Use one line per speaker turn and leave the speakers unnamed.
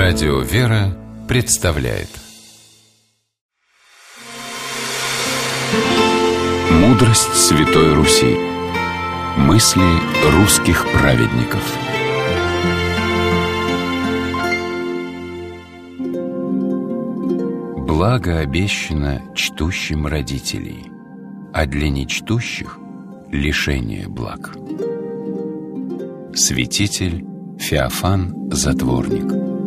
Радио «Вера» представляет Мудрость Святой Руси. Мысли русских праведников. Благо обещано чтущим родителей, а для нечтущих — лишение благ. Святитель Феофан Затворник.